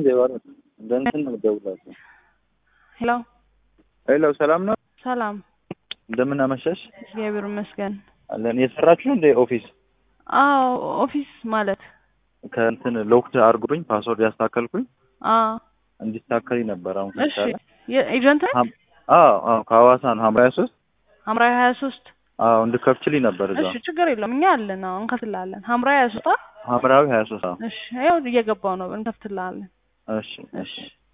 እንደዋል እንደንትን ነው ደውላችሁ ሄሎ ሄሎ ሰላም ነው ሰላም እንደምን አመሸሽ እግዚአብሔር ይመስገን አለን የሰራችሁ እንደ ኦፊስ አዎ ኦፊስ ማለት ከእንትን ሎክድ አርጉኝ ፓስወርድ ያስተካከልኩኝ እንዲስተካከል ነበር አሁን ከቻለ እሺ ኤጀንት አዎ ከሐዋሳ ነው ሐምራዊ 23 እንድከፍችልኝ ነበር እዛ እሺ ችግር የለም እኛ አለን ነው እንከፍላለን ሐምራዊ 23 ሐምራዊ 23 እሺ ያው እየገባው ነው እንከፍትላለን እሺ